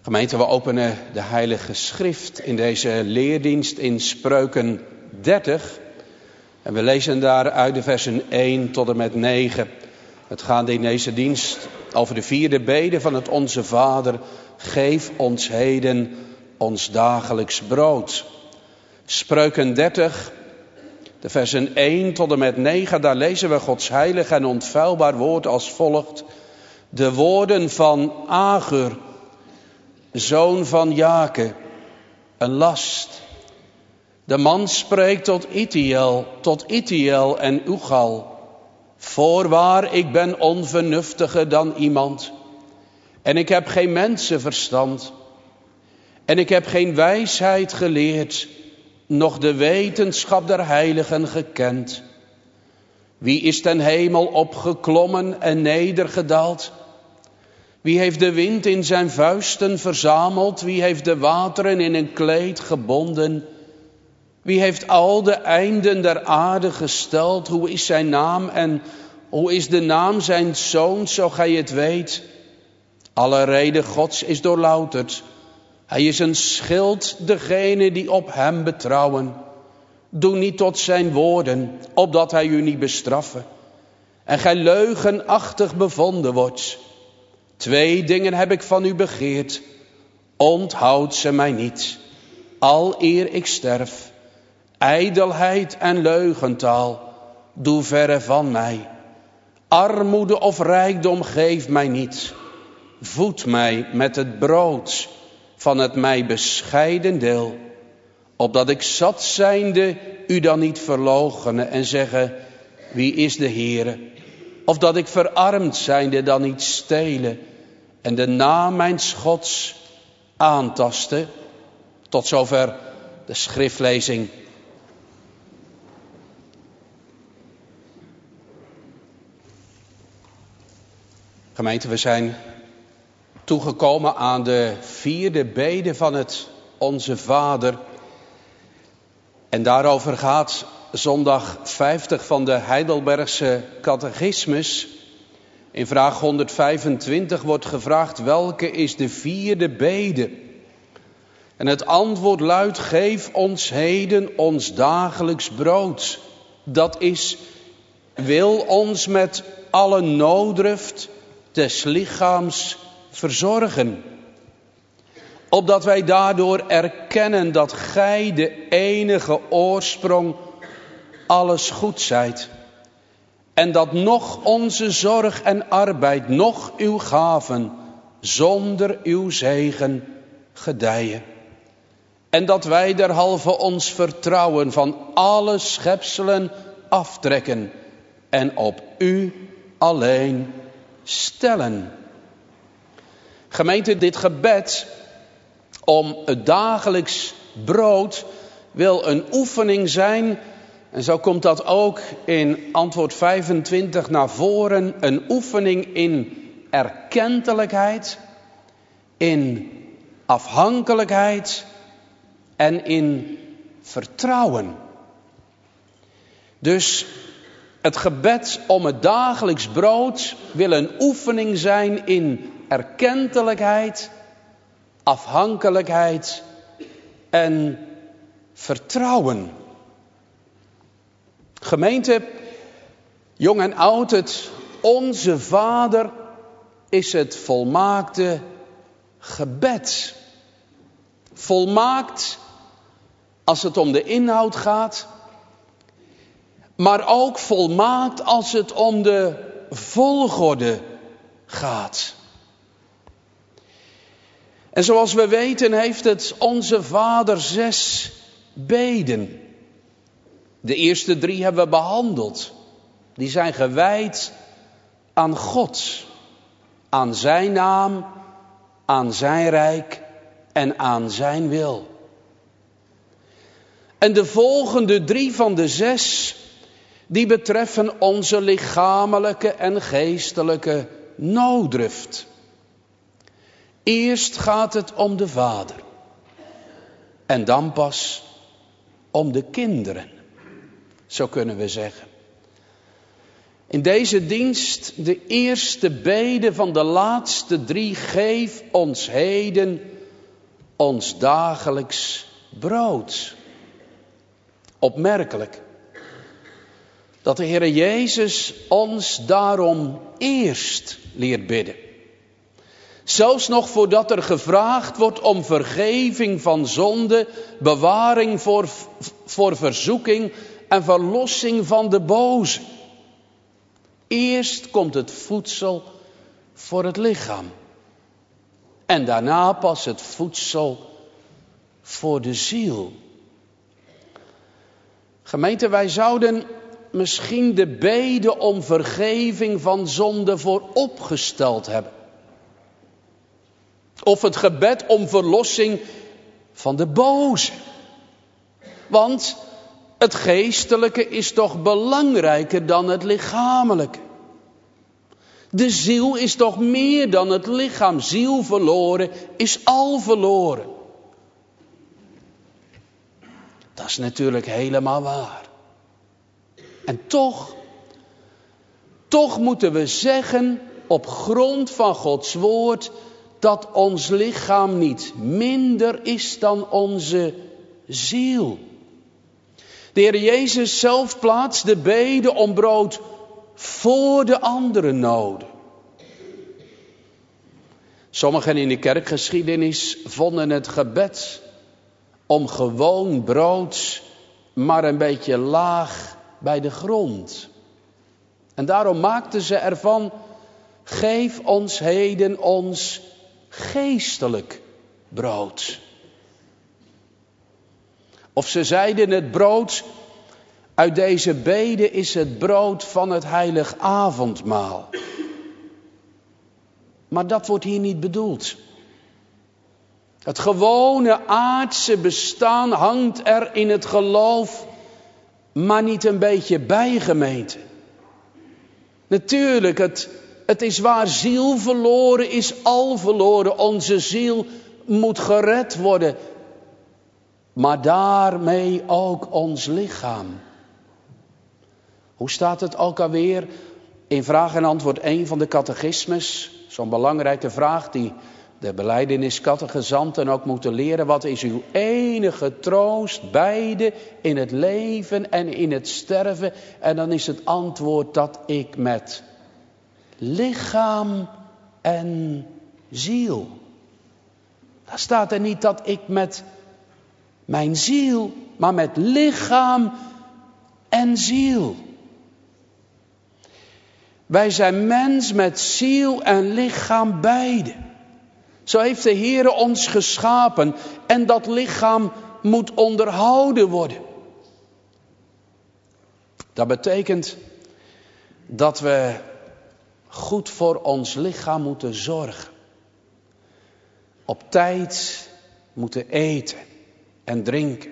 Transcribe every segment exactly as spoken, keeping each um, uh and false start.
Gemeente, we openen de Heilige Schrift in deze leerdienst in Spreuken dertig. En we lezen daar uit de versen één tot en met negen. Het gaat in deze dienst over de vierde bede van het Onze Vader. Geef ons heden ons dagelijks brood. Spreuken dertig, de versen één tot en met negen. Daar lezen we Gods heilig en onfeilbaar woord als volgt. De woorden van Agur, zoon van Jake, een last. De man spreekt tot Itiel, tot Itiel en Ugal. Voorwaar, ik ben onvernuftiger dan iemand. En ik heb geen mensenverstand. En ik heb geen wijsheid geleerd, noch de wetenschap der heiligen gekend. Wie is ten hemel opgeklommen en nedergedaald? Wie heeft de wind in zijn vuisten verzameld? Wie heeft de wateren in een kleed gebonden? Wie heeft al de einden der aarde gesteld? Hoe is zijn naam en hoe is de naam zijn zoons, zo gij het weet? Alle reden Gods is doorlouterd. Hij is een schild, degene die op hem betrouwen. Doe niet tot zijn woorden, opdat hij u niet bestraffen. En gij leugenachtig bevonden wordt. Twee dingen heb ik van u begeerd. Onthoud ze mij niet, al eer ik sterf. Ijdelheid en leugentaal, doe verre van mij. Armoede of rijkdom geef mij niet. Voed mij met het brood van het mij bescheiden deel. Opdat ik zat zijnde u dan niet verloochenen en zeggen, wie is de Heere? Of dat ik verarmd zijnde dan niet stelen en de naam mijns Gods aantasten. Tot zover de schriftlezing. Gemeente, we zijn toegekomen aan de vierde bede van het Onze Vader. En daarover gaat zondag vijftig van de Heidelbergse catechismus. In vraag honderdvijfentwintig wordt gevraagd, welke is de vierde bede? En het antwoord luidt, geef ons heden ons dagelijks brood. Dat is, wil ons met alle nooddruft des lichaams verzorgen. Opdat wij daardoor erkennen dat gij de enige oorsprong alles goed zijt. En dat noch onze zorg en arbeid, noch uw gaven, zonder uw zegen gedijen. En dat wij derhalve ons vertrouwen van alle schepselen aftrekken en op u alleen stellen. Gemeente, dit gebed om het dagelijks brood wil een oefening zijn. En zo komt dat ook in antwoord vijfentwintig naar voren. Een oefening in erkentelijkheid, in afhankelijkheid en in vertrouwen. Dus het gebed om het dagelijks brood wil een oefening zijn in erkentelijkheid, afhankelijkheid en vertrouwen. Gemeente, jong en oud, het Onze Vader is het volmaakte gebed. Volmaakt als het om de inhoud gaat, maar ook volmaakt als het om de volgorde gaat. En zoals we weten heeft het Onze Vader zes beden. De eerste drie hebben we behandeld. Die zijn gewijd aan God, aan zijn naam, aan zijn rijk en aan zijn wil. En de volgende drie van de zes, die betreffen onze lichamelijke en geestelijke nooddruft. Eerst gaat het om de vader. En dan pas om de kinderen. Zo kunnen we zeggen. In deze dienst de eerste bede van de laatste drie. Geef ons heden ons dagelijks brood. Opmerkelijk dat de Heere Jezus ons daarom eerst leert bidden. Zelfs nog voordat er gevraagd wordt om vergeving van zonde, bewaring voor, voor verzoeking en verlossing van de boze. Eerst komt het voedsel voor het lichaam. En daarna pas het voedsel voor de ziel. Gemeente, wij zouden misschien de bede om vergeving van zonde vooropgesteld hebben. Of het gebed om verlossing van de boze. Want het geestelijke is toch belangrijker dan het lichamelijke. De ziel is toch meer dan het lichaam. Ziel verloren is al verloren. Dat is natuurlijk helemaal waar. En toch, toch moeten we zeggen op grond van Gods woord dat ons lichaam niet minder is dan onze ziel. De Heer Jezus zelf plaatst de bede om brood voor de andere noden. Sommigen in de kerkgeschiedenis vonden het gebed om gewoon brood maar een beetje laag bij de grond. En daarom maakten ze ervan: geef ons heden ons geestelijk brood. Of ze zeiden: het brood uit deze bede is het brood van het heilig avondmaal. Maar dat wordt hier niet bedoeld. Het gewone aardse bestaan hangt er in het geloof maar niet een beetje bij, gemeente. Natuurlijk, het, het is waar, ziel verloren is al verloren. Onze ziel moet gered worden. Maar daarmee ook ons lichaam. Hoe staat het ook alweer in vraag en antwoord één van de catechismus? Zo'n belangrijke vraag die de belijdenis-catechizanten ook moeten leren. Wat is uw enige troost, beide in het leven en in het sterven? En dan is het antwoord dat ik met lichaam en ziel. Daar staat er niet dat ik met mijn ziel, maar met lichaam en ziel. Wij zijn mens met ziel en lichaam beide. Zo heeft de Heere ons geschapen en dat lichaam moet onderhouden worden. Dat betekent dat we goed voor ons lichaam moeten zorgen. Op tijd moeten eten en drinken.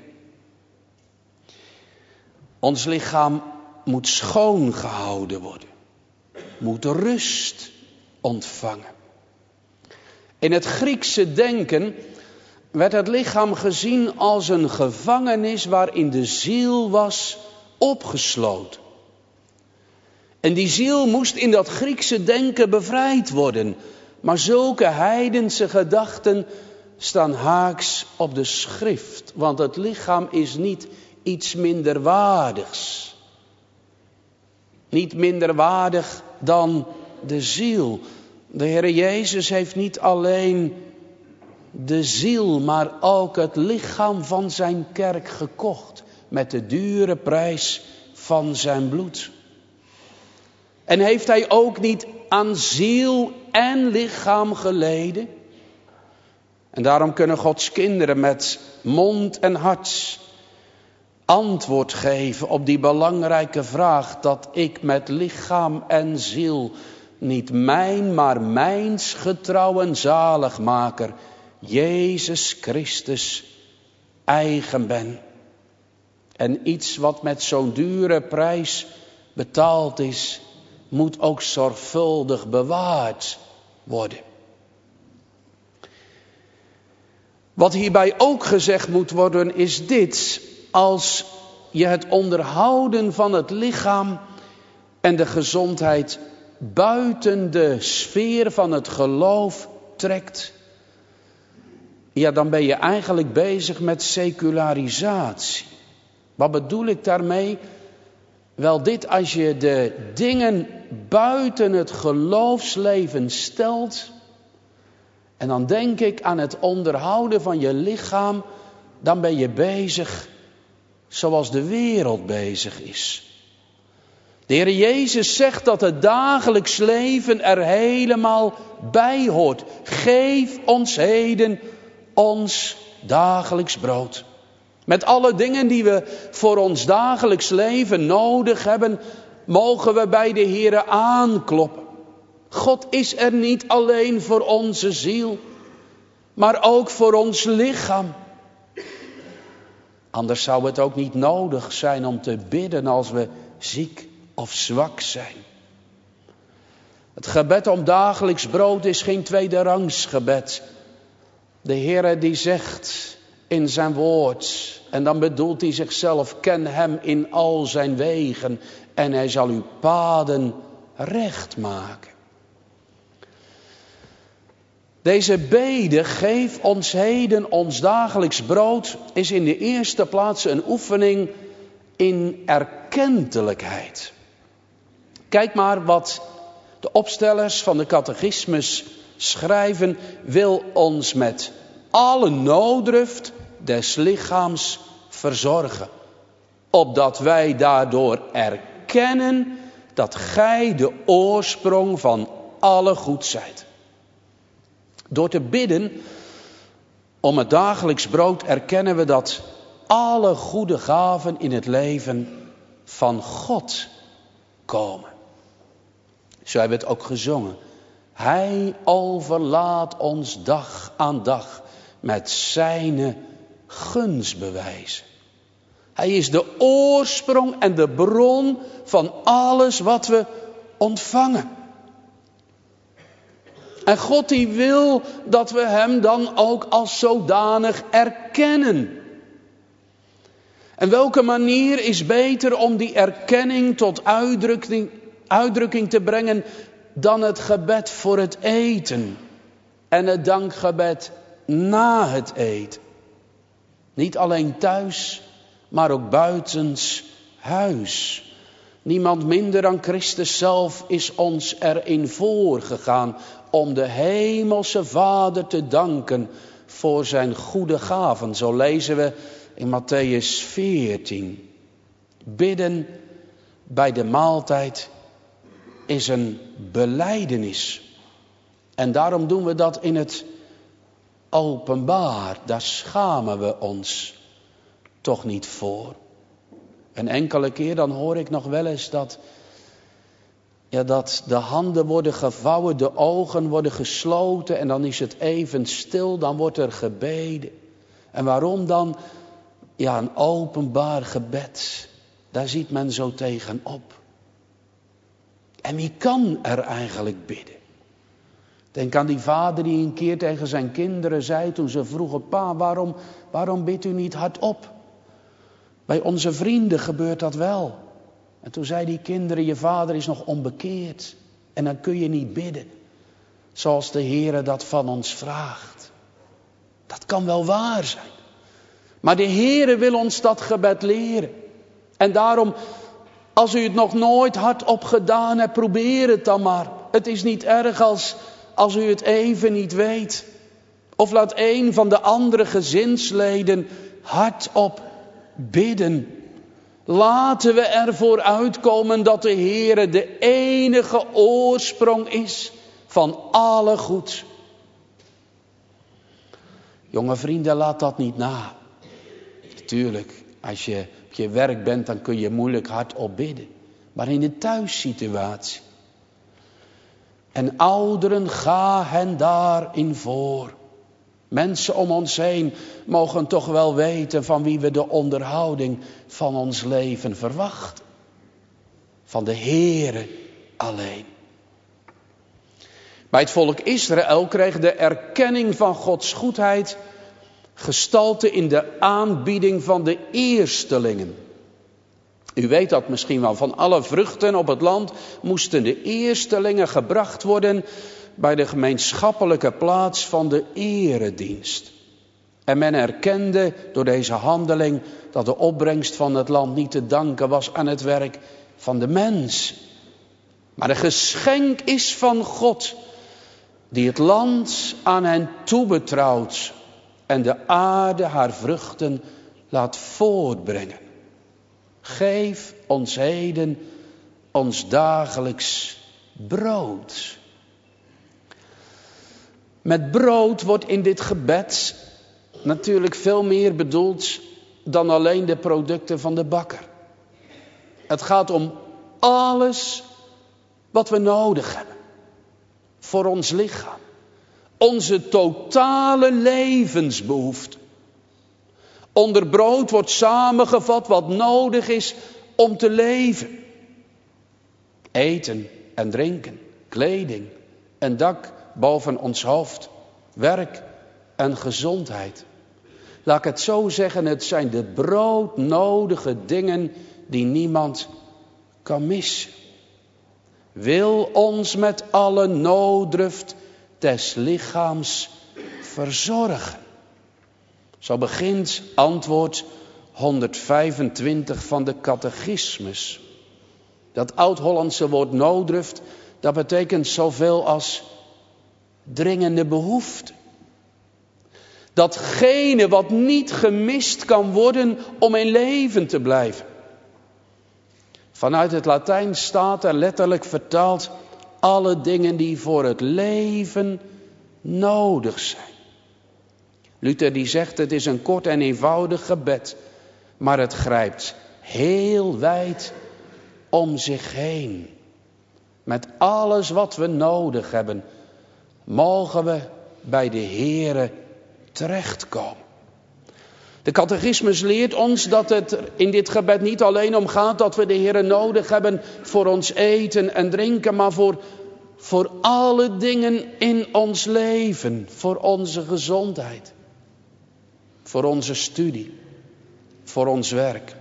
Ons lichaam moet schoon gehouden worden. Moet rust ontvangen. In het Griekse denken werd het lichaam gezien als een gevangenis waarin de ziel was opgesloten. En die ziel moest in dat Griekse denken bevrijd worden. Maar zulke heidense gedachten staan haaks op de schrift. Want het lichaam is niet iets minderwaardigs. Niet minderwaardig dan de ziel. De Heere Jezus heeft niet alleen de ziel, maar ook het lichaam van zijn kerk gekocht. Met de dure prijs van zijn bloed. En heeft hij ook niet aan ziel en lichaam geleden? En daarom kunnen Gods kinderen met mond en hart antwoord geven op die belangrijke vraag: dat ik met lichaam en ziel niet mijn, maar mijns getrouwen zaligmaker, Jezus Christus, eigen ben. En iets wat met zo'n dure prijs betaald is, moet ook zorgvuldig bewaard worden. Wat hierbij ook gezegd moet worden is dit: als je het onderhouden van het lichaam en de gezondheid buiten de sfeer van het geloof trekt, ja, dan ben je eigenlijk bezig met secularisatie. Wat bedoel ik daarmee? Wel dit, als je de dingen buiten het geloofsleven stelt, en dan denk ik aan het onderhouden van je lichaam, dan ben je bezig zoals de wereld bezig is. De Heer Jezus zegt dat het dagelijks leven er helemaal bij hoort. Geef ons heden ons dagelijks brood. Met alle dingen die we voor ons dagelijks leven nodig hebben, mogen we bij de Heer aankloppen. God is er niet alleen voor onze ziel, maar ook voor ons lichaam. Anders zou het ook niet nodig zijn om te bidden als we ziek of zwak zijn. Het gebed om dagelijks brood is geen tweederangs gebed. De Heere die zegt in zijn woord, en dan bedoelt hij zichzelf, ken hem in al zijn wegen en hij zal uw paden recht maken. Deze bede, geef ons heden ons dagelijks brood, is in de eerste plaats een oefening in erkentelijkheid. Kijk maar wat de opstellers van de catechismus schrijven, wil ons met alle nooddruft des lichaams verzorgen, opdat wij daardoor erkennen dat gij de oorsprong van alle goed zijt. Door te bidden om het dagelijks brood erkennen we dat alle goede gaven in het leven van God komen. Zo hebben we het ook gezongen. Hij overlaat ons dag aan dag met zijne gunstbewijzen. Hij is de oorsprong en de bron van alles wat we ontvangen. En God die wil dat we hem dan ook als zodanig erkennen. En welke manier is beter om die erkenning tot uitdrukking, uitdrukking te brengen dan het gebed voor het eten en het dankgebed na het eten. Niet alleen thuis, maar ook buitens huis. Niemand minder dan Christus zelf is ons erin voorgegaan om de hemelse Vader te danken voor zijn goede gaven. Zo lezen we in Matthäus veertien. Bidden bij de maaltijd is een belijdenis. En daarom doen we dat in het openbaar. Daar schamen we ons toch niet voor. Een enkele keer dan hoor ik nog wel eens dat, ja, dat de handen worden gevouwen, de ogen worden gesloten en dan is het even stil, dan wordt er gebeden. En waarom dan? Ja, een openbaar gebed. Daar ziet men zo tegenop. En wie kan er eigenlijk bidden? Denk aan die vader die een keer tegen zijn kinderen zei toen ze vroegen, pa, waarom, waarom bidt u niet hardop? Bij onze vrienden gebeurt dat wel. En toen zei die kinderen, je vader is nog onbekeerd. En dan kun je niet bidden. Zoals de Heere dat van ons vraagt. Dat kan wel waar zijn. Maar de Heere wil ons dat gebed leren. En daarom, als u het nog nooit hardop gedaan hebt, probeer het dan maar. Het is niet erg als, als u het even niet weet. Of laat een van de andere gezinsleden hardop bidden. Laten we ervoor uitkomen dat de Heere de enige oorsprong is van alle goed. Jonge vrienden, laat dat niet na. Natuurlijk, als je op je werk bent, dan kun je moeilijk hardop bidden. Maar in de thuissituatie. En ouderen, ga hen daarin voor. Mensen om ons heen mogen toch wel weten van wie we de onderhouding van ons leven verwachten. Van de Heere alleen. Bij het volk Israël kreeg de erkenning van Gods goedheid gestalte in de aanbieding van de eerstelingen. U weet dat misschien wel, van alle vruchten op het land moesten de eerstelingen gebracht worden bij de gemeenschappelijke plaats van de eredienst. En men erkende door deze handeling dat de opbrengst van het land niet te danken was aan het werk van de mens. Maar een geschenk is van God, die het land aan hen toebetrouwt en de aarde haar vruchten laat voortbrengen. Geef ons heden ons dagelijks brood. Met brood wordt in dit gebed natuurlijk veel meer bedoeld dan alleen de producten van de bakker. Het gaat om alles wat we nodig hebben voor ons lichaam. Onze totale levensbehoefte. Onder brood wordt samengevat wat nodig is om te leven. Eten en drinken, kleding, een dak boven ons hoofd, werk en gezondheid. Laat ik het zo zeggen, het zijn de broodnodige dingen die niemand kan missen. Wil ons met alle nooddruft des lichaams verzorgen. Zo begint antwoord honderdvijfentwintig van de catechismus. Dat oud-Hollandse woord nooddruft, dat betekent zoveel als dringende behoefte. Datgene wat niet gemist kan worden om in leven te blijven. Vanuit het Latijn staat er letterlijk vertaald alle dingen die voor het leven nodig zijn. Luther die zegt het is een kort en eenvoudig gebed, maar het grijpt heel wijd om zich heen. Met alles wat we nodig hebben, mogen we bij de Heere terechtkomen. De catechismus leert ons dat het in dit gebed niet alleen om gaat dat we de Heere nodig hebben voor ons eten en drinken, maar voor, voor alle dingen in ons leven, voor onze gezondheid, voor onze studie, voor ons werk.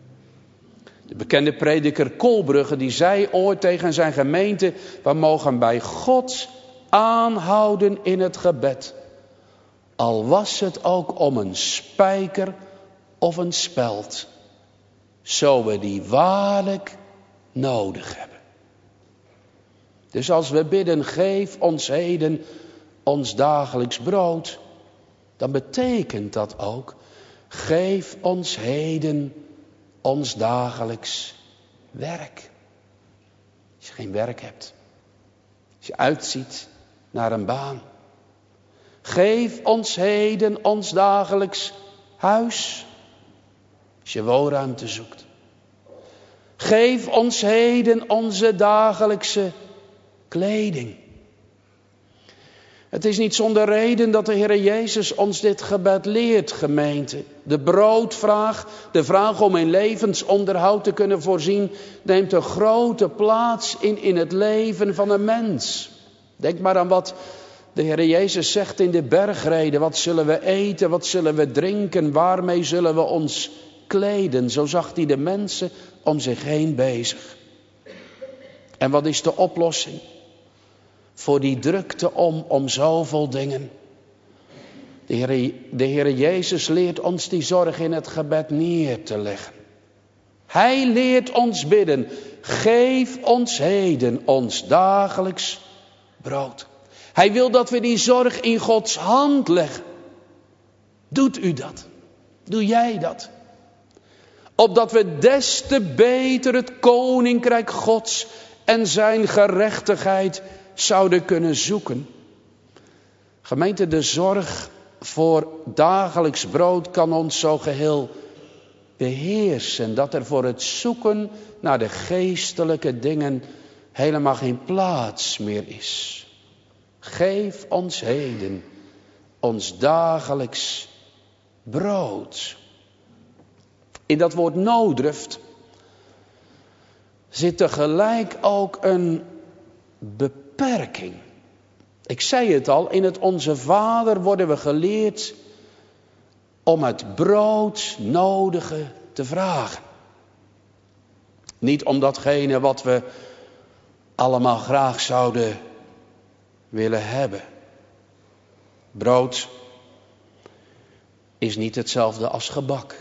De bekende prediker Kolbrugge die zei ooit tegen zijn gemeente: we mogen bij God aanhouden in het gebed. Al was het ook om een spijker of een speld. Zo we die waarlijk nodig hebben. Dus als we bidden, geef ons heden ons dagelijks brood. Dan betekent dat ook, geef ons heden ons dagelijks werk. Als je geen werk hebt. Als je uitziet naar een baan. Geef ons heden ons dagelijks huis. Als je woonruimte zoekt. Geef ons heden onze dagelijkse kleding. Het is niet zonder reden dat de Heer Jezus ons dit gebed leert, gemeente. De broodvraag, de vraag om in levensonderhoud te kunnen voorzien, neemt een grote plaats in in het leven van een mens. Denk maar aan wat de Heer Jezus zegt in de bergreden. Wat zullen we eten, wat zullen we drinken, waarmee zullen we ons kleden? Zo zag hij de mensen om zich heen bezig. En wat is de oplossing voor die drukte om, om zoveel dingen? De Heer, de Heer Jezus leert ons die zorg in het gebed neer te leggen. Hij leert ons bidden. Geef ons heden ons dagelijks brood. Hij wil dat we die zorg in Gods hand leggen. Doet u dat? Doe jij dat? Opdat we des te beter het koninkrijk Gods en zijn gerechtigheid zouden kunnen zoeken. Gemeente, de zorg voor dagelijks brood kan ons zo geheel beheersen. Dat er voor het zoeken naar de geestelijke dingen helemaal geen plaats meer is. Geef ons heden ons dagelijks brood. In dat woord nooddruft zit tegelijk ook een beperking. Ik zei het al, in het Onze Vader worden we geleerd om het broodnodige te vragen. Niet om datgene wat we allemaal graag zouden willen hebben. Brood is niet hetzelfde als gebak.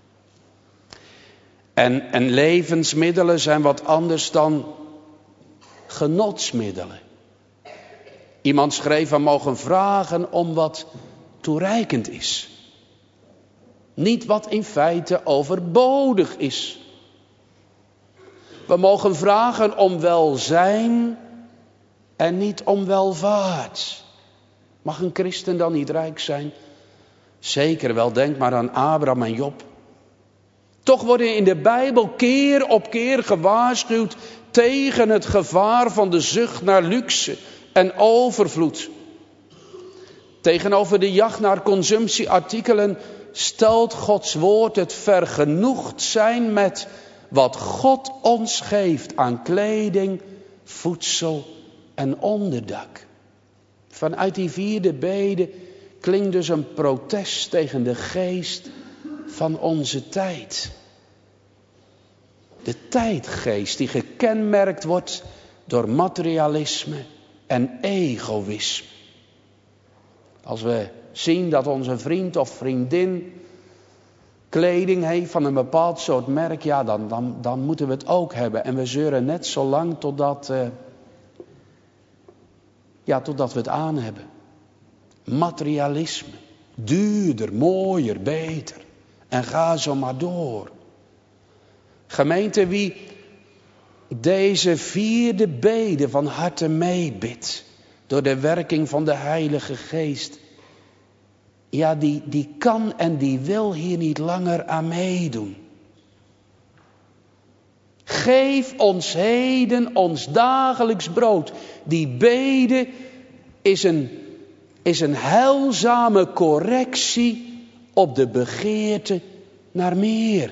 En, en levensmiddelen zijn wat anders dan genotsmiddelen. Iemand schreef, we mogen vragen om wat toereikend is. Niet wat in feite overbodig is. We mogen vragen om welzijn en niet om welvaart. Mag een christen dan niet rijk zijn? Zeker wel, denk maar aan Abraham en Job. Toch worden in de Bijbel keer op keer gewaarschuwd tegen het gevaar van de zucht naar luxe en overvloed. Tegenover de jacht naar consumptieartikelen stelt Gods woord het vergenoegd zijn met wat God ons geeft aan kleding, voedsel en onderdak. Vanuit die vierde bede klinkt dus een protest tegen de geest van onze tijd. De tijdgeest die gekenmerkt wordt door materialisme en egoïsme. Als we zien dat onze vriend of vriendin kleding heeft van een bepaald soort merk, ja, dan, dan, dan moeten we het ook hebben. En we zeuren net zo lang totdat, uh, ja, totdat we het aan hebben. Materialisme. Duurder, mooier, beter. En ga zo maar door. Gemeente, wie deze vierde bede van harte meebidt, door de werking van de Heilige Geest, ja, die, die kan en die wil hier niet langer aan meedoen. Geef ons heden ons dagelijks brood. Die bede is een, is een heilzame correctie op de begeerte naar meer.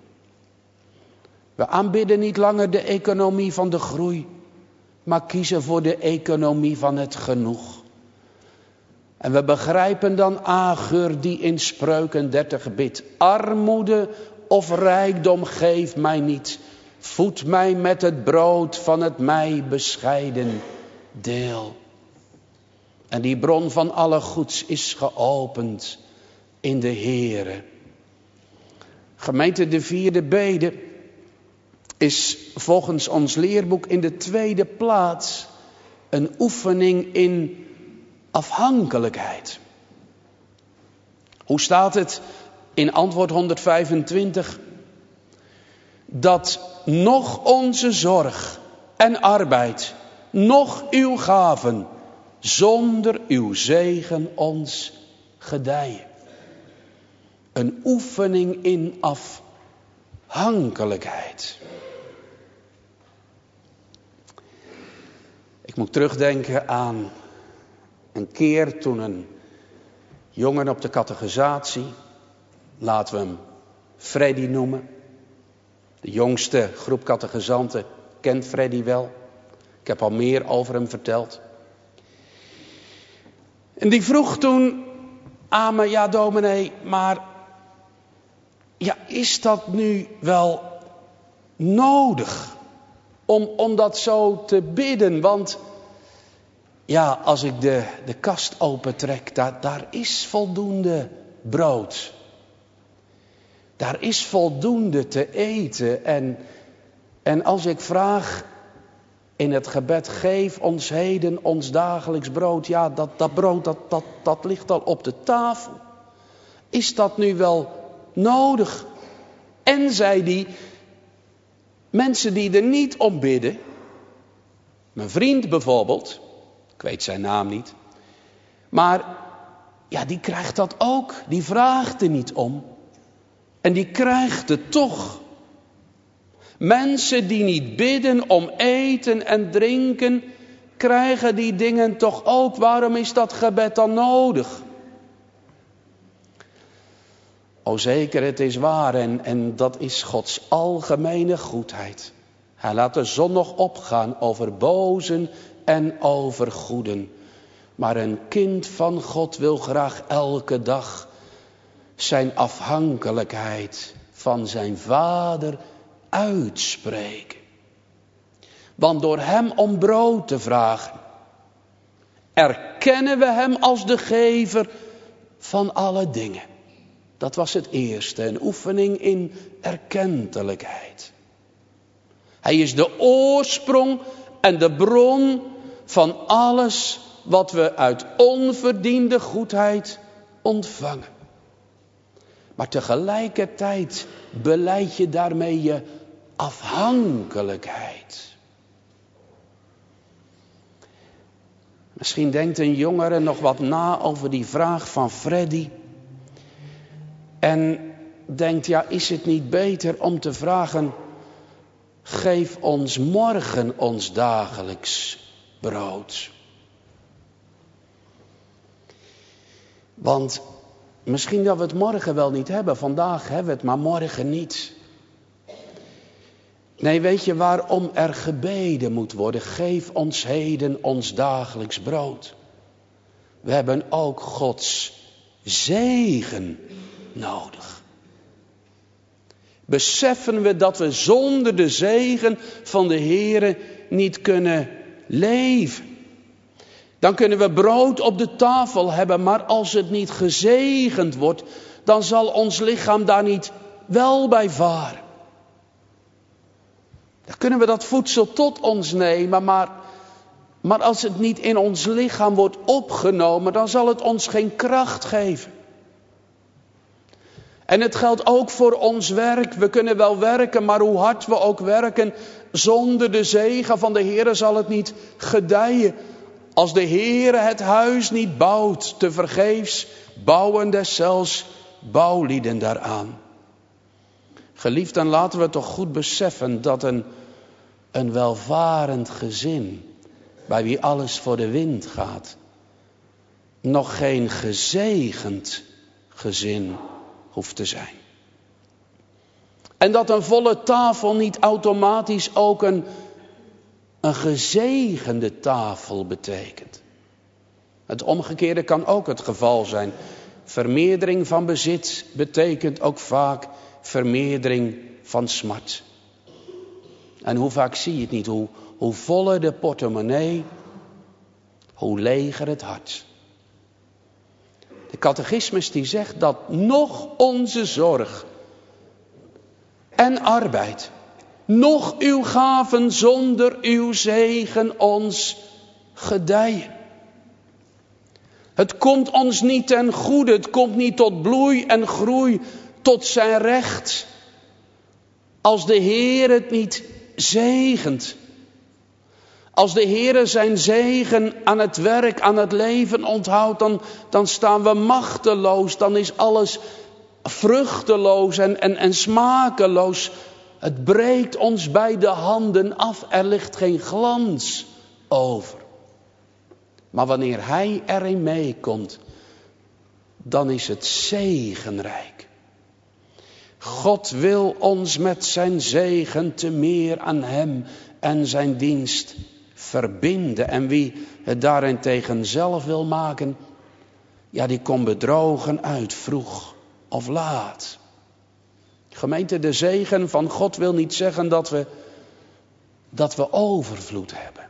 We aanbidden niet langer de economie van de groei, maar kiezen voor de economie van het genoeg. En we begrijpen dan Agur die in Spreuken dertig bidt. Armoede of rijkdom geef mij niet. Voed mij met het brood van het mij bescheiden deel. En die bron van alle goeds is geopend in de Heere. Gemeente, de vierde bede is volgens ons leerboek in de tweede plaats een oefening in afhankelijkheid. Hoe staat het in antwoord honderdvijfentwintig? Dat nog onze zorg en arbeid, nog uw gaven, zonder uw zegen ons gedijen. Een oefening in afhankelijkheid. Ik moet terugdenken aan een keer toen een jongen op de catechisatie, laten we hem Freddy noemen. De jongste groep catechizanten kent Freddy wel. Ik heb al meer over hem verteld. En die vroeg toen aan me, ja dominee, maar ja, is dat nu wel nodig om, om dat zo te bidden? Want ja, als ik de, de kast opentrek, daar, daar is voldoende brood. Daar is voldoende te eten. En, en als ik vraag in het gebed, geef ons heden ons dagelijks brood. Ja, dat, dat brood dat, dat, dat ligt al op de tafel. Is dat nu wel nodig? En zei die, mensen die er niet om bidden, mijn vriend bijvoorbeeld, ik weet zijn naam niet, maar ja, die krijgt dat ook. Die vraagt er niet om. En die krijgt het toch. Mensen die niet bidden om eten en drinken, krijgen die dingen toch ook. Waarom is dat gebed dan nodig? O zeker, het is waar en, en dat is Gods algemene goedheid. Hij laat de zon nog opgaan over bozen en over goeden. Maar een kind van God wil graag elke dag zijn afhankelijkheid van zijn vader uitspreken. Want door hem om brood te vragen, erkennen we hem als de gever van alle dingen. Dat was het eerste, een oefening in erkentelijkheid. Hij is de oorsprong en de bron van alles wat we uit onverdiende goedheid ontvangen. Maar tegelijkertijd belijd je daarmee je afhankelijkheid. Misschien denkt een jongere nog wat na over die vraag van Freddy. En denkt, ja, is het niet beter om te vragen: geef ons morgen ons dagelijks brood. Want misschien dat we het morgen wel niet hebben. Vandaag hebben we het, maar morgen niet. Nee, weet je waarom er gebeden moet worden? Geef ons heden ons dagelijks brood. We hebben ook Gods zegen nodig. Beseffen we dat we zonder de zegen van de Heere niet kunnen leven? Dan kunnen we brood op de tafel hebben, maar als het niet gezegend wordt, dan zal ons lichaam daar niet wel bij varen. Dan kunnen we dat voedsel tot ons nemen, maar, maar als het niet in ons lichaam wordt opgenomen, dan zal het ons geen kracht geven. En het geldt ook voor ons werk. We kunnen wel werken, maar hoe hard we ook werken, zonder de zegen van de Heere zal het niet gedijen. Als de Heere het huis niet bouwt, tevergeefs bouwen deszelfs bouwlieden daaraan. Geliefden, laten we toch goed beseffen dat een, een welvarend gezin, bij wie alles voor de wind gaat, nog geen gezegend gezin hoeft te zijn. En dat een volle tafel niet automatisch ook een, een gezegende tafel betekent. Het omgekeerde kan ook het geval zijn. Vermeerdering van bezit betekent ook vaak vermeerdering van smart. En hoe vaak zie je het niet? Hoe, hoe voller de portemonnee, hoe leger het hart. De catechismus die zegt dat nog onze zorg en arbeid, nog uw gaven zonder uw zegen ons gedijen. Het komt ons niet ten goede, het komt niet tot bloei en groei, tot zijn recht, als de Heer het niet zegent. Als de Heere zijn zegen aan het werk, aan het leven onthoudt, dan, dan staan we machteloos. Dan is alles vruchteloos en, en, en smakeloos. Het breekt ons bij de handen af. Er ligt geen glans over. Maar wanneer Hij erin meekomt, dan is het zegenrijk. God wil ons met zijn zegen te meer aan Hem en zijn dienst verbinden. En wie het daarentegen zelf wil maken, ja, die komt bedrogen uit, vroeg of laat. Gemeente, de zegen van God wil niet zeggen dat we, dat we overvloed hebben.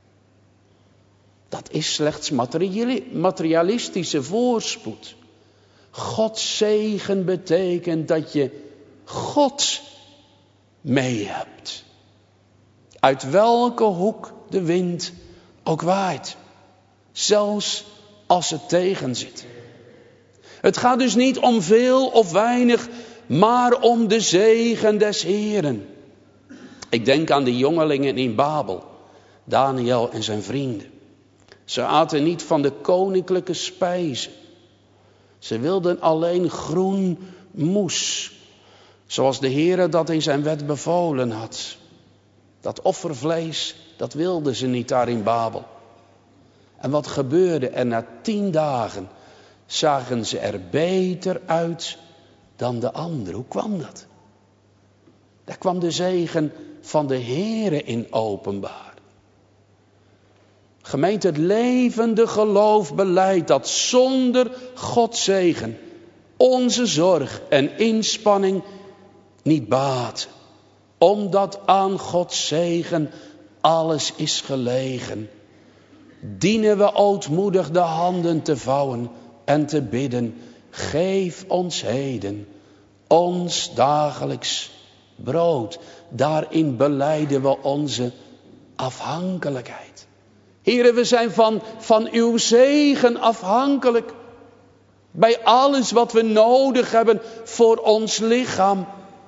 Dat is slechts materialistische voorspoed. Gods zegen betekent dat je God mee hebt. Uit welke hoek de wind ook waait. Zelfs als het tegen zit. Het gaat dus niet om veel of weinig, maar om de zegen des Heeren. Ik denk aan de jongelingen in Babel, Daniel en zijn vrienden. Ze aten niet van de koninklijke spijzen. Ze wilden alleen groen moes, zoals de Heere dat in zijn wet bevolen had. Dat offervlees, dat wilden ze niet daar in Babel. En wat gebeurde er? Na tien dagen zagen ze er beter uit dan de anderen. Hoe kwam dat? Daar kwam de zegen van de Heere in openbaar. Gemeente, het levende geloof beleidt dat zonder Gods zegen onze zorg en inspanning niet baat. Omdat aan Gods zegen alles is gelegen. Dienen we ootmoedig de handen te vouwen en te bidden. geef ons heden ons dagelijks brood. Daarin belijden we onze afhankelijkheid. Heere, we zijn van, van uw zegen afhankelijk. Bij alles wat we nodig hebben voor ons lichaam.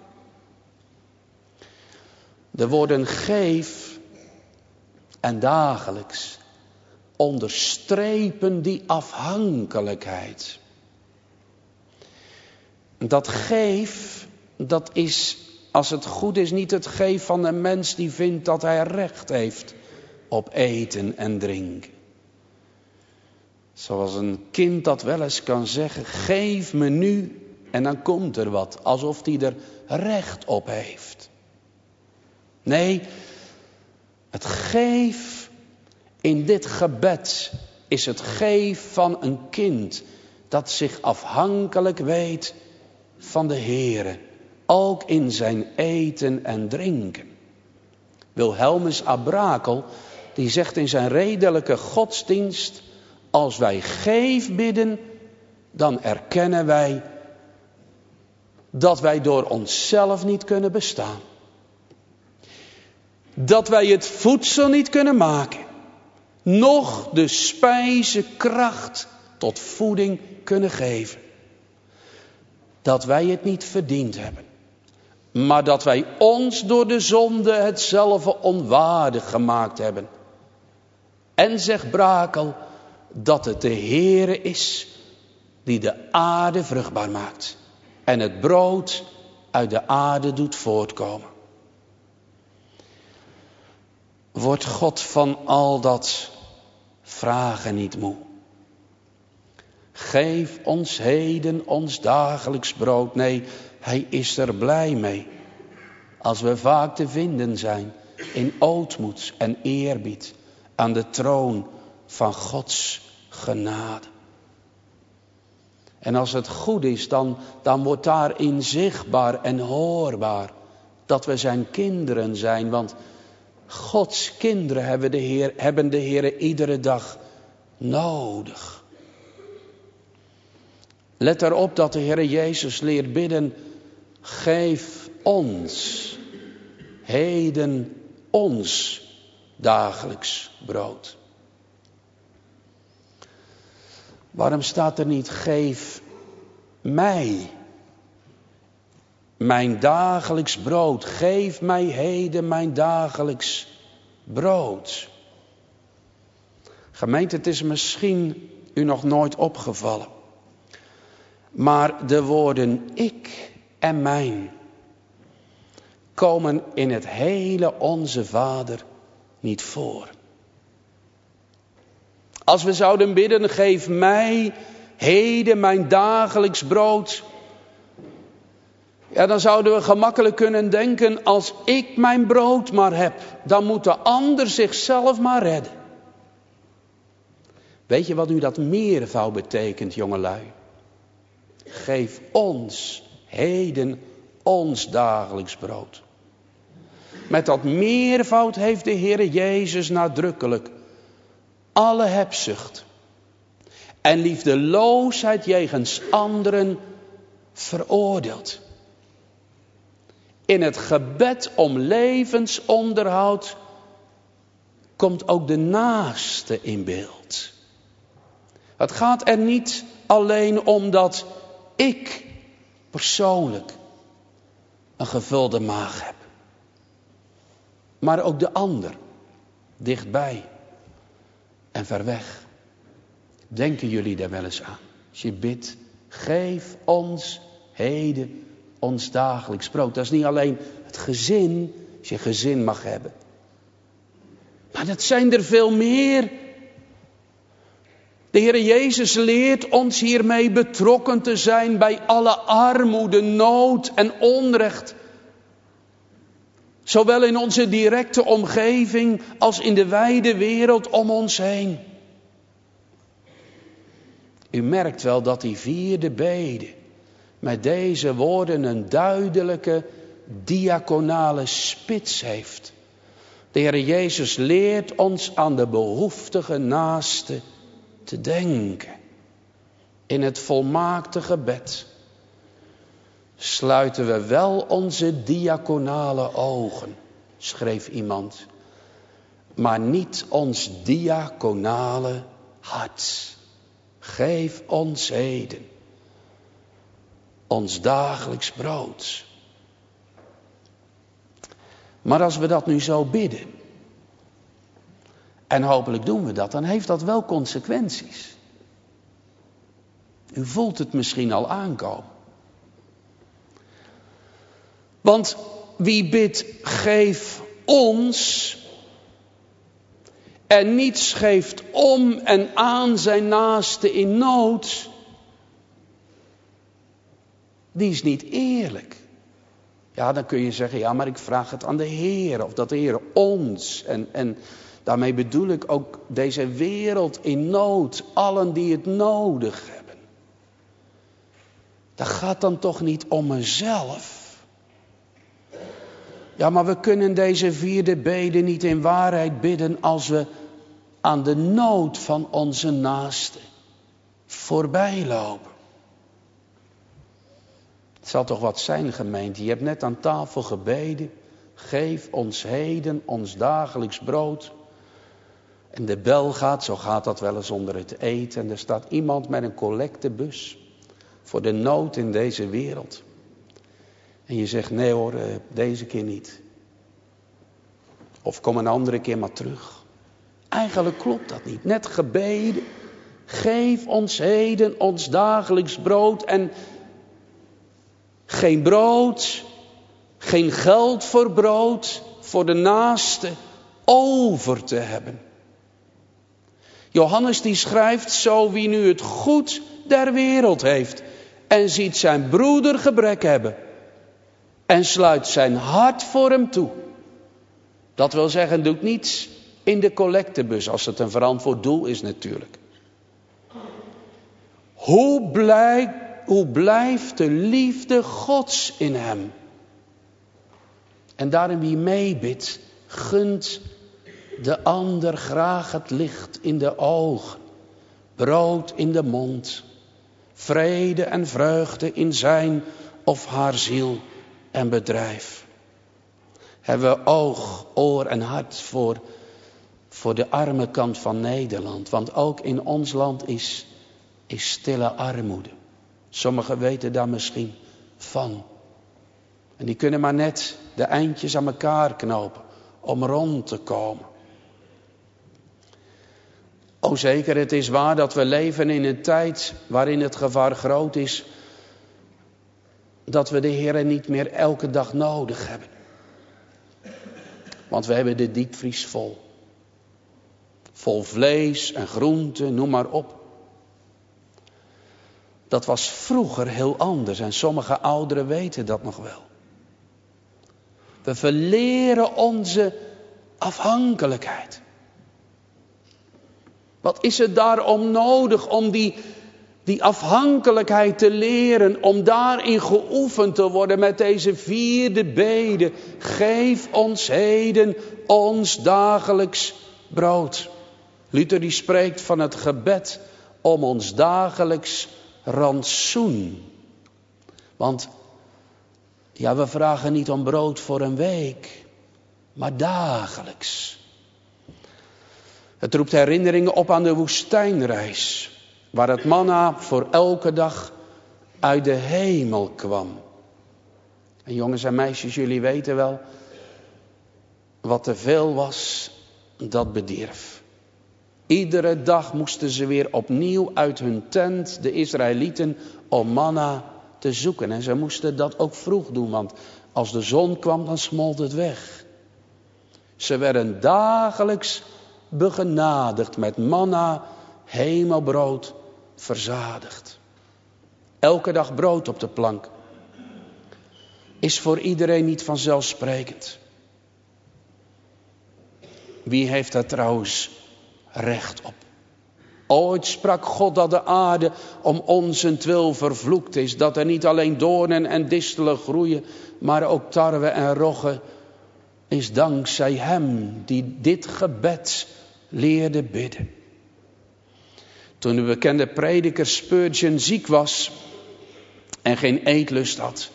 De woorden geef en dagelijks onderstrepen die afhankelijkheid. Dat geef, dat is, als het goed is, niet het geef van een mens die vindt dat hij recht heeft op eten en drinken. Zoals een kind dat wel eens kan zeggen, geef me nu en dan komt er wat, alsof hij er recht op heeft. Nee, het geef in dit gebed is het geef van een kind dat zich afhankelijk weet van de Heere, ook in zijn eten en drinken. Wilhelmus à Brakel, die zegt in zijn redelijke godsdienst, als wij geef bidden, dan erkennen wij dat wij door onszelf niet kunnen bestaan. Dat wij het voedsel niet kunnen maken, noch de spijzekracht tot voeding kunnen geven. Dat wij het niet verdiend hebben, maar dat wij ons door de zonde hetzelfde onwaardig gemaakt hebben. En zegt Brakel dat het de Heere is die de aarde vruchtbaar maakt en het brood uit de aarde doet voortkomen. Wordt God van al dat vragen niet moe? Geef ons heden ons dagelijks brood. Nee, hij is er blij mee. Als we vaak te vinden zijn in ootmoed en eerbied aan de troon van Gods genade. En als het goed is, dan, dan wordt daarin zichtbaar en hoorbaar dat we zijn kinderen zijn. Want Gods kinderen hebben de Heer, hebben de Heer iedere dag nodig. Let erop dat de Heer Jezus leert bidden, geef ons heden ons dagelijks brood. Waarom staat er niet, geef mij mijn dagelijks brood. Geef mij heden mijn dagelijks brood. Gemeente, het is misschien u nog nooit opgevallen. Maar de woorden ik en mijn komen in het hele Onze Vader niet voor. Als we zouden bidden, geef mij heden mijn dagelijks brood. Ja, dan zouden we gemakkelijk kunnen denken, als ik mijn brood maar heb, dan moet de ander zichzelf maar redden. Weet je wat nu dat meervoud betekent, jongelui? Geef ons heden ons dagelijks brood. Met dat meervoud heeft de Heer Jezus nadrukkelijk alle hebzucht en liefdeloosheid jegens anderen veroordeeld. In het gebed om levensonderhoud komt ook de naaste in beeld. Het gaat er niet alleen om dat ik persoonlijk een gevulde maag heb, maar ook de ander dichtbij en ver weg. Denken jullie daar wel eens aan? Als je bidt, geef ons heden ons dagelijks brood. Dat is niet alleen het gezin, als je gezin mag hebben. Maar dat zijn er veel meer. De Heer Jezus leert ons hiermee betrokken te zijn bij alle armoede, nood en onrecht. Zowel in onze directe omgeving als in de wijde wereld om ons heen. U merkt wel dat die vierde bede met deze woorden een duidelijke diaconale spits heeft. De Heer Jezus leert ons aan de behoeftige naaste te denken. in het volmaakte gebed sluiten we wel onze diaconale ogen, schreef iemand, maar niet ons diaconale hart. Geef ons heden ons dagelijks brood. Maar als we dat nu zo bidden, en hopelijk doen we dat, dan heeft dat wel consequenties. U voelt het misschien al aankomen. Want wie bidt, geef ons, en niets geeft om en aan zijn naaste in nood, die is niet eerlijk. Ja, dan kun je zeggen, ja, maar ik vraag het aan de Heer, of dat de Heer ons, en, en daarmee bedoel ik ook deze wereld in nood, allen die het nodig hebben. Dat gaat dan toch niet om mezelf. Ja, maar we kunnen deze vierde bede niet in waarheid bidden als we aan de nood van onze naaste voorbij lopen. Het zal toch wat zijn, gemeente. Je hebt net aan tafel gebeden. Geef ons heden ons dagelijks brood. En de bel gaat, zo gaat dat wel eens onder het eten. En er staat iemand met een collectebus voor de nood in deze wereld. En je zegt, nee hoor, deze keer niet. Of kom een andere keer maar terug. Eigenlijk klopt dat niet. Net gebeden. Geef ons heden ons dagelijks brood. En geen brood, geen geld voor brood, voor de naaste over te hebben. Johannes die schrijft, zo wie nu het goed der wereld heeft en ziet zijn broeder gebrek hebben en sluit zijn hart voor hem toe. Dat wil zeggen, doet niets in de collectebus, als het een verantwoord doel is natuurlijk. Hoe blij Hoe blijft de liefde Gods in hem? En daarin wie meebidt, gunt de ander graag het licht in de ogen, brood in de mond, vrede en vreugde in zijn of haar ziel en bedrijf. Hebben we oog, oor en hart voor, voor de arme kant van Nederland. Want ook in ons land is, is stille armoede. Sommigen weten daar misschien van. En die kunnen maar net de eindjes aan elkaar knopen om rond te komen. O zeker, het is waar dat we leven in een tijd waarin het gevaar groot is dat we de Heer niet meer elke dag nodig hebben. Want we hebben de diepvries vol. Vol vlees en groenten, noem maar op. Dat was vroeger heel anders en sommige ouderen weten dat nog wel. We verleren onze afhankelijkheid. Wat is het daarom nodig om die, die afhankelijkheid te leren, om daarin geoefend te worden met deze vierde bede. Geef ons heden ons dagelijks brood. Luther die spreekt van het gebed om ons dagelijks rantsoen. Want ja, we vragen niet om brood voor een week, maar dagelijks. Het roept herinneringen op aan de woestijnreis, waar het manna voor elke dag uit de hemel kwam. En jongens en meisjes, jullie weten wel, wat te veel was, dat bedierf. Iedere dag moesten ze weer opnieuw uit hun tent, de Israëlieten, om manna te zoeken. En ze moesten dat ook vroeg doen, want als de zon kwam, dan smolt het weg. Ze werden dagelijks begenadigd met manna, hemelbrood, verzadigd. Elke dag brood op de plank. Is voor iedereen niet vanzelfsprekend. Wie heeft daar trouwens recht op? Ooit sprak God dat de aarde om onzentwil vervloekt is. Dat er niet alleen doornen en distelen groeien, maar ook tarwe en rogge. Is dankzij hem die dit gebed leerde bidden. Toen de bekende prediker Spurgeon ziek was en geen eetlust had.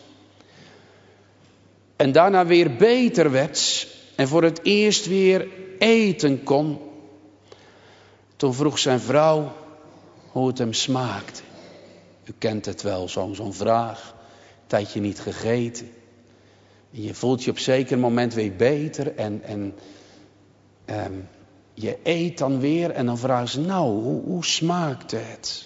En daarna weer beter werd en voor het eerst weer eten kon. Toen vroeg zijn vrouw hoe het hem smaakte. U kent het wel, zo'n zo'n vraag. Een tijdje niet gegeten. Je voelt je op zeker moment weer beter en, en um, je eet dan weer en dan vragen ze, nou, hoe, hoe smaakte het?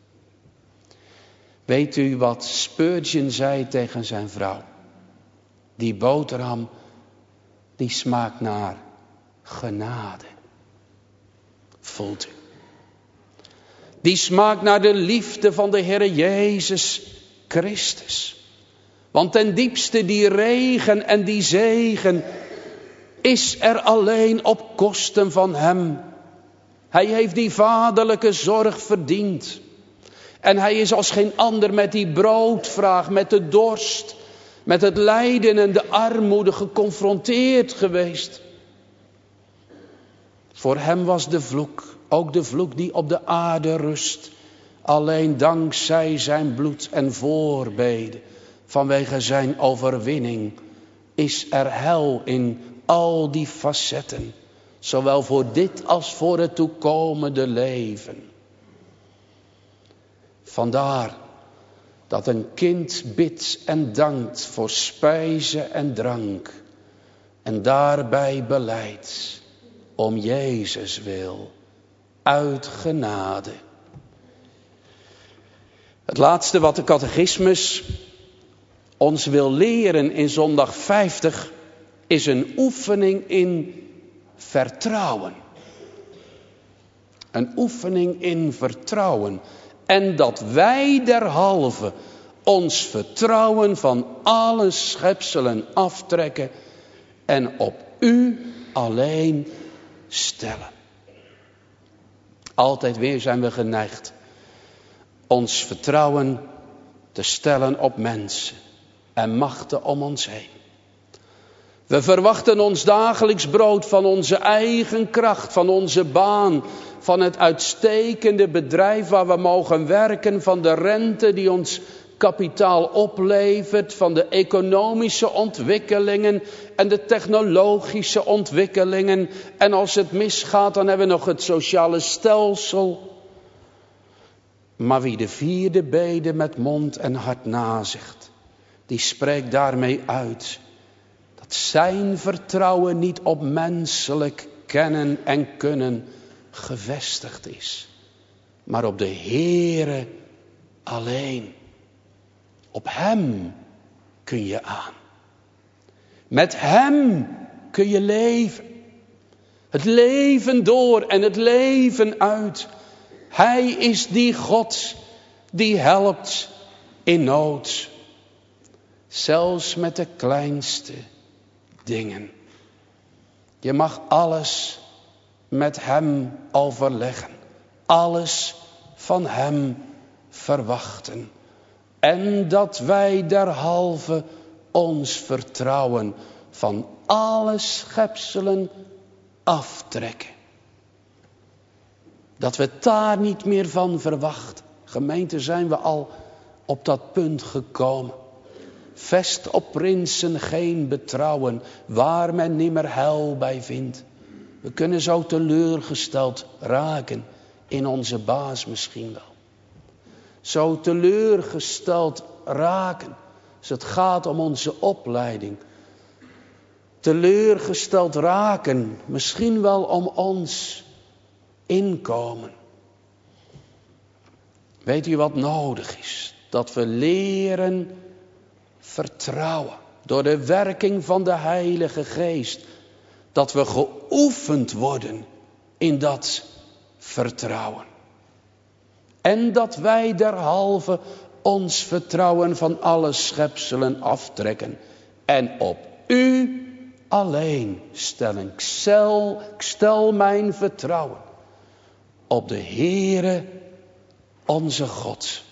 Weet u wat Spurgeon zei tegen zijn vrouw? Die boterham, die smaakt naar genade. Voelt u? Die smaakt naar de liefde van de Heere Jezus Christus. Want ten diepste die regen en die zegen is er alleen op kosten van hem. Hij heeft die vaderlijke zorg verdiend. En hij is als geen ander met die broodvraag, met de dorst, met het lijden en de armoede geconfronteerd geweest. Voor hem was de vloek, ook de vloek die op de aarde rust, alleen dankzij zijn bloed en voorbeden, vanwege zijn overwinning, is er hel in al die facetten, zowel voor dit als voor het toekomende leven. Vandaar dat een kind bidt en dankt voor spijze en drank en daarbij belijdt om Jezus wil, uit genade. Het laatste wat de catechismus ons wil leren in zondag vijftig is een oefening in vertrouwen. Een oefening in vertrouwen. En dat wij derhalve ons vertrouwen van alle schepselen aftrekken en op u alleen stellen. Altijd weer zijn we geneigd ons vertrouwen te stellen op mensen en machten om ons heen. We verwachten ons dagelijks brood van onze eigen kracht, van onze baan, van het uitstekende bedrijf waar we mogen werken, van de rente die ons kapitaal oplevert, van de economische ontwikkelingen en de technologische ontwikkelingen. En als het misgaat, dan hebben we nog het sociale stelsel. Maar wie de vierde bede met mond en hart nazegt, die spreekt daarmee uit dat zijn vertrouwen niet op menselijk kennen en kunnen gevestigd is, maar op de Heere alleen. Op hem kun je aan. Met hem kun je leven. Het leven door en het leven uit. Hij is die God die helpt in nood. Zelfs met de kleinste dingen. Je mag alles met hem overleggen. Alles van hem verwachten. En dat wij derhalve ons vertrouwen van alle schepselen aftrekken. Dat we het daar niet meer van verwachten. Gemeente, zijn we al op dat punt gekomen. Vest op prinsen geen betrouwen, waar men nimmer heil bij vindt. We kunnen zo teleurgesteld raken, in onze baas misschien wel. Zo teleurgesteld raken, als het gaat om onze opleiding. Teleurgesteld raken, misschien wel om ons inkomen. Weet u wat nodig is? Dat we leren vertrouwen door de werking van de Heilige Geest. Dat we geoefend worden in dat vertrouwen. En dat wij derhalve ons vertrouwen van alle schepselen aftrekken. En op u alleen stellen. Ik stel, ik stel mijn vertrouwen op de Heere onze God.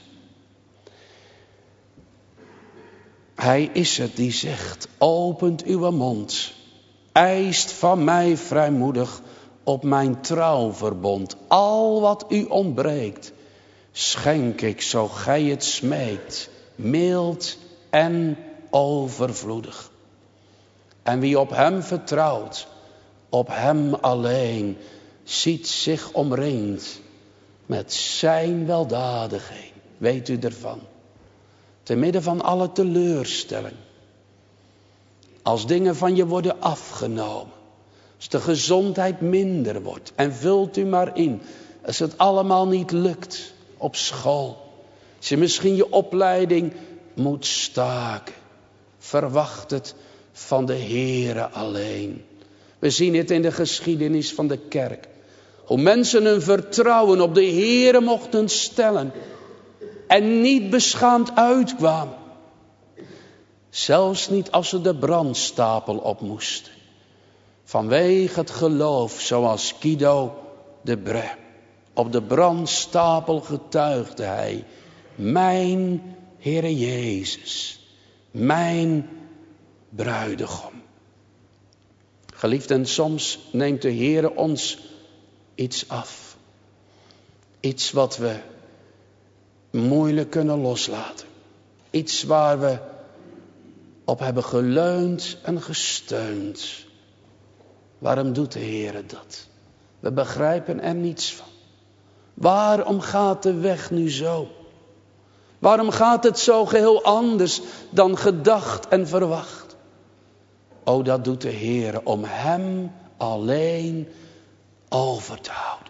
Hij is het die zegt, opent uw mond, eist van mij vrijmoedig op mijn trouwverbond. Al wat u ontbreekt, schenk ik zo gij het smeekt, mild en overvloedig. En wie op hem vertrouwt, op hem alleen, ziet zich omringd met zijn weldadigheid. Weet u ervan? Te midden van alle teleurstelling. Als dingen van je worden afgenomen. Als de gezondheid minder wordt. En vult u maar in. Als het allemaal niet lukt op school. Als je misschien je opleiding moet staken. Verwacht het van de Heere alleen. We zien het in de geschiedenis van de kerk. Hoe mensen hun vertrouwen op de Heere mochten stellen. En niet beschaamd uitkwamen. Zelfs niet als ze de brandstapel op moesten. Vanwege het geloof, zoals Guido de Brès. Op de brandstapel getuigde hij. Mijn Heere Jezus. Mijn bruidegom. Geliefden, soms neemt de Heere ons iets af. Iets wat we moeilijk kunnen loslaten. Iets waar we op hebben geleund en gesteund. Waarom doet de Heere dat? We begrijpen er niets van. Waarom gaat de weg nu zo? Waarom gaat het zo geheel anders dan gedacht en verwacht? O, dat doet de Heere om hem alleen over te houden.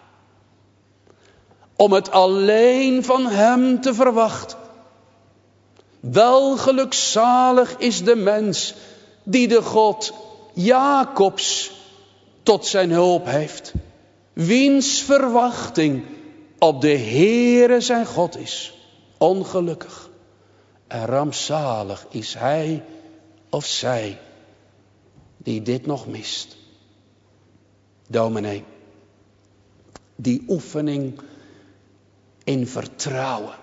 Om het alleen van hem te verwachten. Wel gelukzalig is de mens die de God Jacobs tot zijn hulp heeft. Wiens verwachting op de Heere zijn God is. Ongelukkig en rampzalig is hij of zij die dit nog mist. Dominee, die oefening in vertrouwen.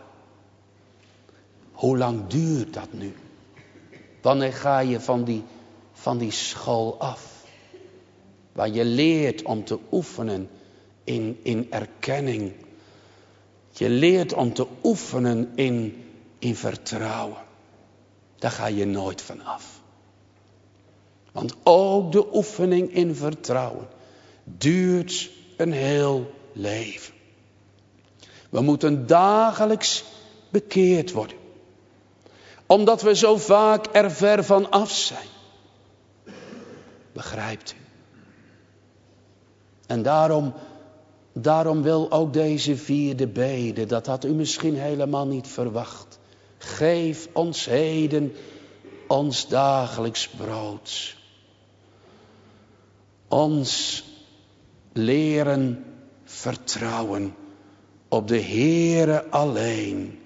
Hoe lang duurt dat nu? Wanneer ga je van die, van die school af? Waar je leert om te oefenen in, in erkenning. Je leert om te oefenen in, in vertrouwen. Daar ga je nooit van af. Want ook de oefening in vertrouwen duurt een heel leven. We moeten dagelijks bekeerd worden. Omdat we zo vaak er ver van af zijn. Begrijpt u? En daarom, daarom wil ook deze vierde bede, dat had u misschien helemaal niet verwacht. Geef ons heden ons dagelijks brood. Ons leren vertrouwen op de Heere alleen.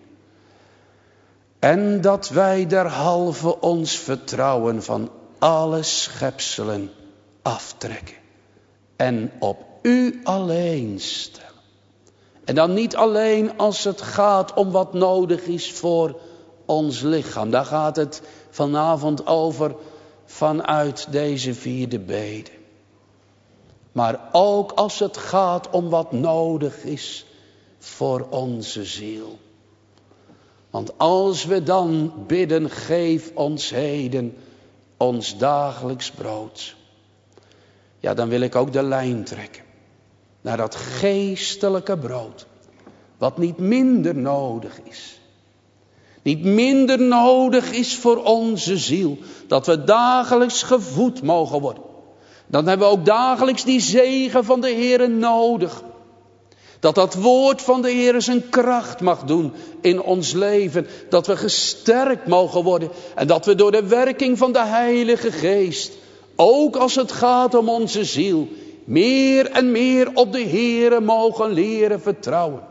En dat wij derhalve ons vertrouwen van alle schepselen aftrekken. En op u alleen stellen. En dan niet alleen als het gaat om wat nodig is voor ons lichaam. Daar gaat het vanavond over vanuit deze vierde bede. Maar ook als het gaat om wat nodig is voor onze ziel. Want als we dan bidden, geef ons heden ons dagelijks brood. Ja, dan wil ik ook de lijn trekken. Naar dat geestelijke brood. Wat niet minder nodig is. Niet minder nodig is voor onze ziel. Dat we dagelijks gevoed mogen worden. Dan hebben we ook dagelijks die zegen van de Heere nodig. Dat dat woord van de Heere zijn kracht mag doen in ons leven. Dat we gesterkt mogen worden. En dat we door de werking van de Heilige Geest, ook als het gaat om onze ziel, meer en meer op de Heere mogen leren vertrouwen.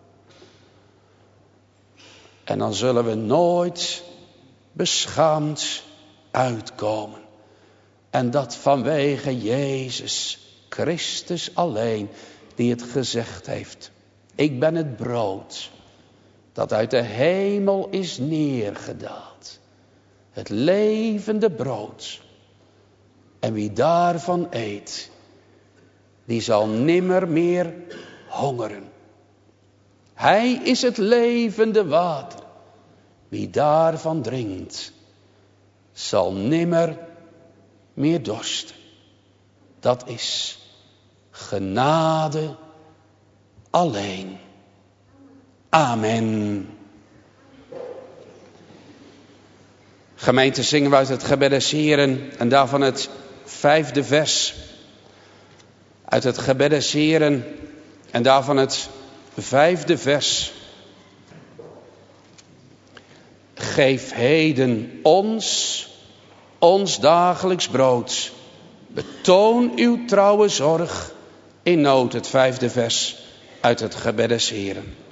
En dan zullen we nooit beschaamd uitkomen. En dat vanwege Jezus Christus alleen, die het gezegd heeft. Ik ben het brood dat uit de hemel is neergedaald. Het levende brood. En wie daarvan eet, die zal nimmer meer hongeren. Hij is het levende water. Wie daarvan drinkt, zal nimmer meer dorsten. Dat is genade alleen. Amen. Gemeente, zingen we uit het gebed des Heren en daarvan het vijfde vers. Uit het gebed des Heren en daarvan het vijfde vers. Geef heden ons, ons dagelijks brood. Betoon uw trouwe zorg in nood, het vijfde vers uit het gebed des Heren.